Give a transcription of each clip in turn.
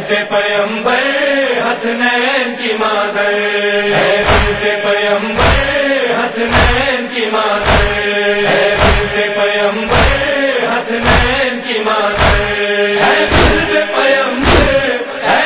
پیغمبر حسنین کی مادر ہے، پیغمبر حسنین کی مادر ہے، پیغمبر حسنین کی مادر ہے، پیغمبر ہے،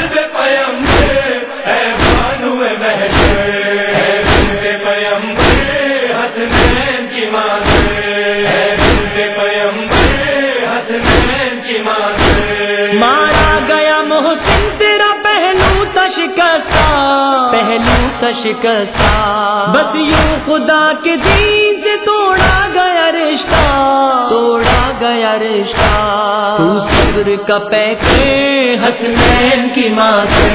پیغمبر ہے، بانو محشر ہے، پیغمبر حسنین کی مادر ہے، پیغمبر حسنین کی مادر۔ مارا گیا محسن تیرا پہلو تشکستہ، پہلو تشکستہ، بس یوں خدا کے دین سے توڑا گیا رشتہ، توڑا گیا رشتہ۔ تو صبر کا پیکرے حسنین کی ماں سے،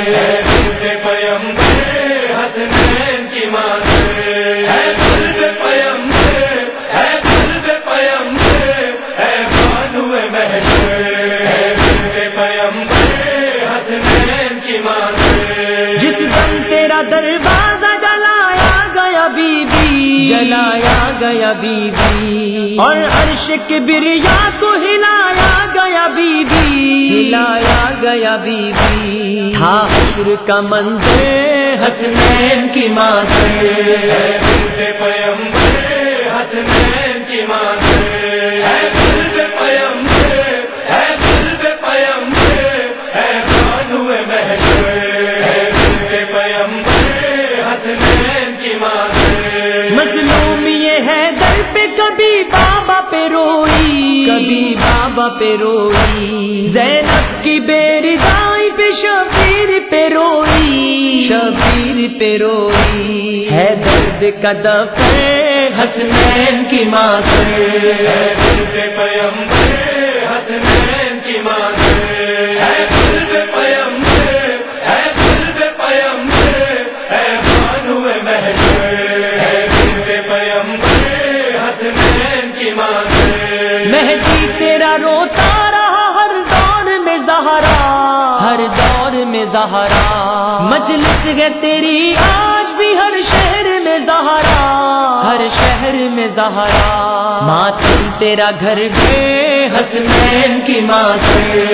پیغمبر حسنین کی مادر ہے، پیغمبر ہے، پیغمبر ہے، بانو محشر ہے، پیغمبر حسنین کی مادر۔ جس دم تیرا دروازہ جلایا گیا بی بی، جلایا گیا بی بی، اور عرش کبریا کو ہلایا گیا بی بی، ہلایا گیا بی بی۔ تھا حشر کا منظر حسنین کی ماں سے، پیغمبر حسنین کی مادر ہے، پیغمبر ہے، پیغمبر ہے، بانو محشر ہے، پیغمبر حسنین کی مادر۔ مظلوم یہ ہے در پہ کبھی بابا پہ روئی، کبھی بابا پہ روئی، زینب کی بیردائی پہ شبیر پہ روئی، شبیر پہ روئی، ہے درد کا دفع حسنین کی ماں سے، پیغمبر حسنین کی مادر ہے، پیغمبر ہے، پیغمبر ہے، بانو محشر ہے، پیغمبر حسنین کی مادر۔ مہدی تیرا روتا رہا ہر دور میں زہرا، ہر دور میں زہرا، مجلس ہے تیری آج بھی ہر شہر میں زہرا، ہر شہر میں زہرا۔ ماتم تیرا گھر گئے حسنین کی ماں سے،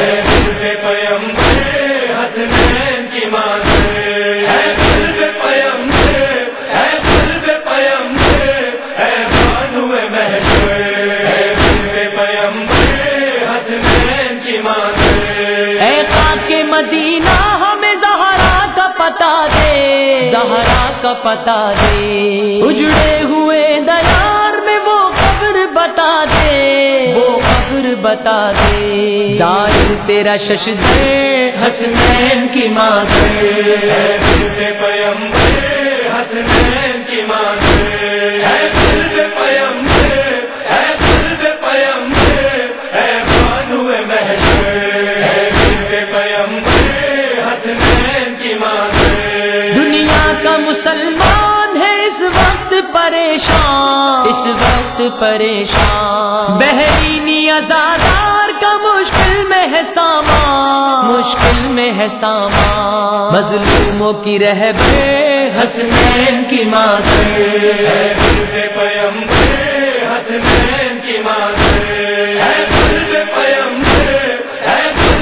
پیغمبر حسنین کی مادر ہے، پیغمبر ہے، پیغمبر ہے، بانو محشر ہے، پیغمبر حسنین کی مادر۔ اے خاک مدینہ ہمیں زہرا کا پتہ دے، زہرا کا پتہ دے، اجڑے ہوئے دیار میں وہ قبر بتا دے، وہ قبر بتا دے۔ ظاہر تیرا ششدر حسنین کی ماں سے، پیغمبر حسنین کی مادر ہے، پیغمبر ہے، پیغمبر ہے، بانو محشر ہے، پیغمبر حسنین کی مادر۔ دنیا کا مسلمان ہے اس وقت پریشان، اس وقت پریشان، بحرینی ازادار کا مشکل میں ہے سامان، مشکل میں ہے سامان۔ مظلوموں کی رہبر حسنین کی ماں سے، پیغمبر حسنین کی مادر ہے، پیغمبر ہے،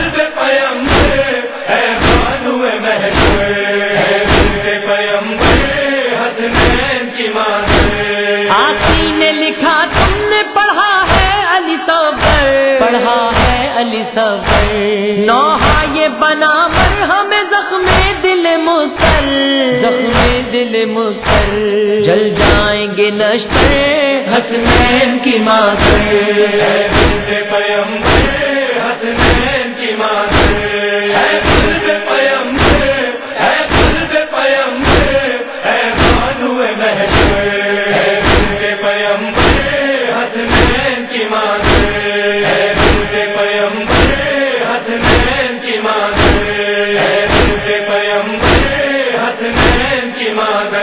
پیغمبر ہے، بانو محشر ہے، پیغمبر حسنین کی مادر۔ آقی نے لکھا تم نے پڑھا ہے علی صبر، پڑھا ہے علی صبر، نوحہ یہ بنا مرہم زخم دل مستر، زخم دل مستر، جل جائیں گے نشتر حسنین کی ماں سے، پیغمبر حسنین کی مادر ہے، پیغمبر ہے، پیغمبر ہے، بانو محشر ہے، پیغمبر حسنین کی مادر ہے، پیغمبر حسنین کی مادر ہے، پیغمبر حسنین کی مادر۔